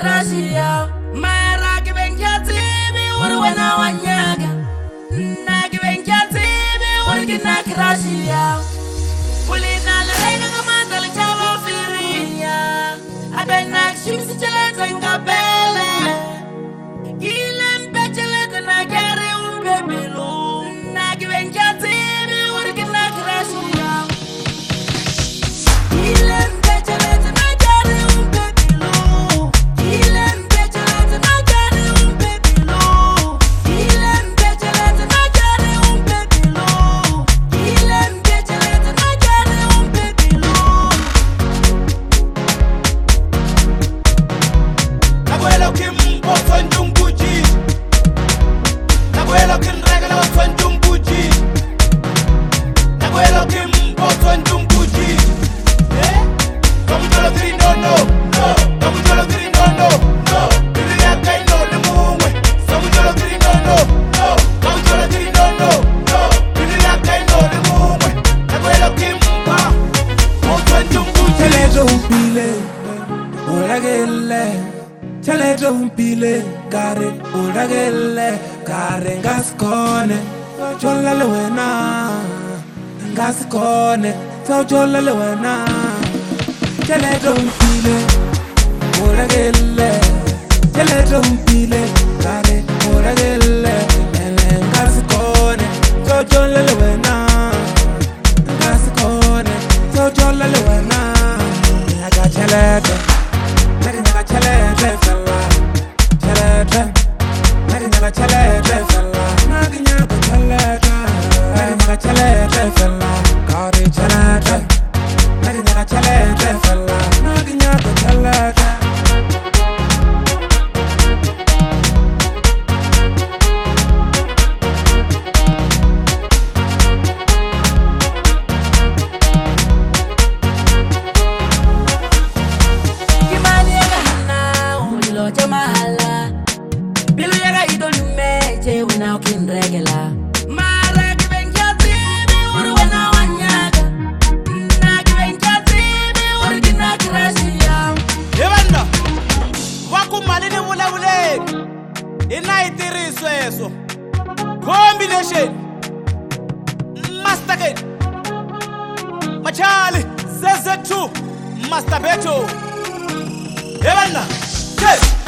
gracia. Mara que ven ya tibi urwana wanyaga. Na que ven ya tibi urgina gracia. Pulina la reina gamata la chava firia. Abena shimsi chale tenga bele. Kilem pechele tena gere umbebelo. Na que ven ya tibi urgina gracia. Kilem pechele tena gere umbebelo. Kilem pechele tena gere umbebelo. Kilem pechele tena gere umbebelo. Kilem pechele tena gere umbebelo. Naguelo kim poson jumbuji. Naguelo kim regala poson jumbuji. Naguelo kim poson jumbuji. Kamu jolo tiri no. Kamu jolo tiri no. Tiri ya kai no le muwe. Kamu jolo tiri no. Kamu jolo tiri no. Tiri ya kai no le muwe. Naguelo kim poson jumbuji. Telejo umpile, uragele. Telejo umpile, kare uragele. Kare ngaskone, chola lewena. Ngaskone, chola lewena. Telejo umpile, uragele. Telejo umpile, kare uragele. Ngaskone, chola lewena. Ngaskone, chola lewena. I got chelete, I chelete fella, chelete, I chelete fella, I chelete fella, got it chelete, I chelete fella, chelete. Kimani yaga hana umilo jamahala. Bilu yaga idolu meche una ukinregela. Mara que ven ya tibi urwana wanyaga. Na que ven ya tibi urgina gracia. Yebanda wakumalini wulawule ina itiriswe eso combination master gate machali zz2 master beto Yebanda